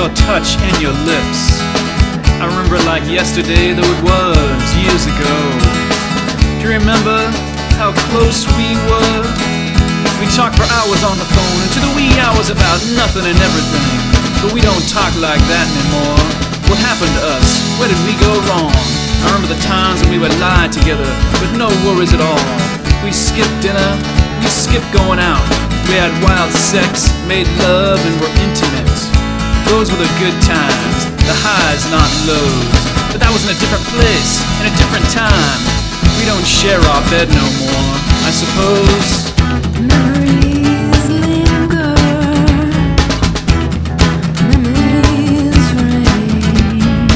your touch and your lips. I remember it like yesterday, though it was years ago. Do you remember how close we were? We talked for hours on the phone into the wee hours about nothing and everything. But we don't talk like that anymore. What happened to us? Where did we go wrong? I remember the times when we would lie together with no worries at all. We skipped dinner, we skipped going out. We had wild sex, made love and were intimate. Those were the good times, the highs not lows. But that was in a different place, in a different time. We don't share our bed no more, I suppose. Memories linger, memories rain.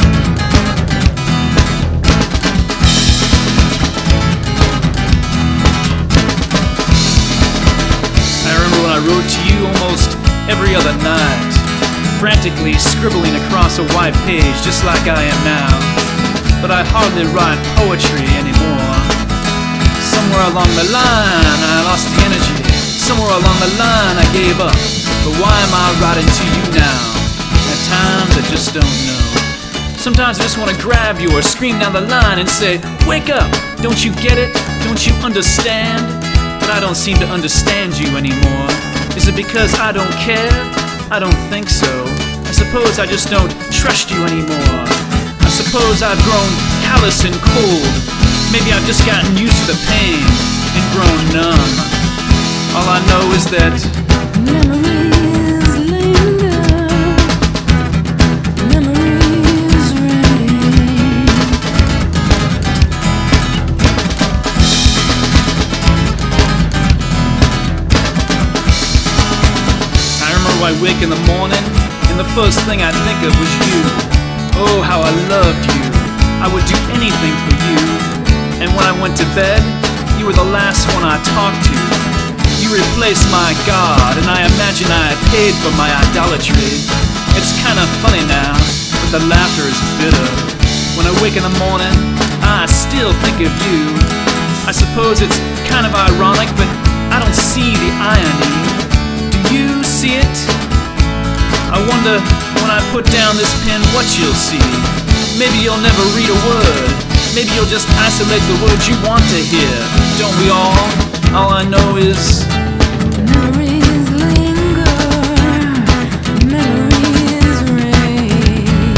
I remember when I wrote to you almost every other night, frantically scribbling across a white page just like I am now. But I hardly write poetry anymore. Somewhere along the line I lost the energy. Somewhere along the line I gave up. But why am I writing to you now? At times I just don't know. Sometimes I just want to grab you or scream down the line and say, wake up! Don't you get it? Don't you understand? But I don't seem to understand you anymore. Is it because I don't care? I don't think so. I suppose I just don't trust you anymore. I suppose I've grown callous and cold. Maybe I've just gotten used to the pain and grown numb. All I know is that Memories linger, memories rain. I remember I wake in the morning and the first thing I'd think of was you. Oh, how I loved you. I would do anything for you. And when I went to bed, you were the last one I talked to. You replaced my God, and I imagine I paid for my idolatry. It's kinda funny now, but the laughter is bitter. When I wake in the morning, I still think of you. I suppose it's kind of ironic, but I don't see the irony. Do you see it? I wonder when I put down this pen what you'll see. Maybe you'll never read a word. Maybe you'll just isolate the words you want to hear. Don't we all? All I know is Memories linger, memories rain.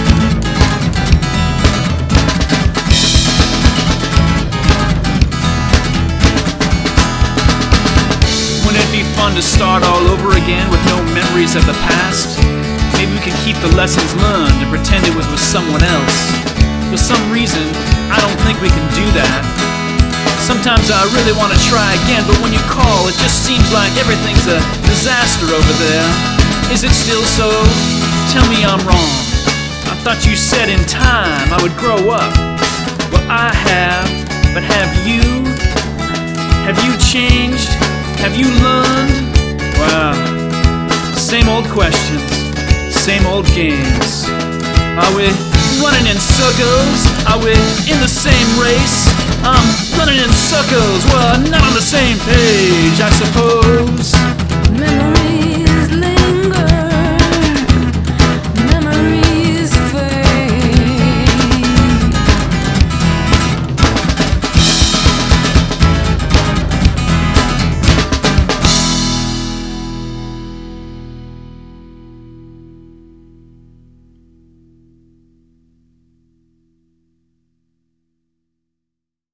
wouldn't it be fun to start all over again with no memories of the past? Maybe we could keep the lessons learned and pretend it was with someone else. For some reason, I don't think we can do that. Sometimes I really want to try again, but when you call, it just seems like everything's a disaster over there. Is it still so? Tell me I'm wrong. I thought you said in time I would grow up. Well, I have, but have you? Have you changed? Have you learned? Wow. Same old questions, same old games. Are we running in circles? Are we in the same race? I'm running in circles, well, not on the same page, I suppose. Memories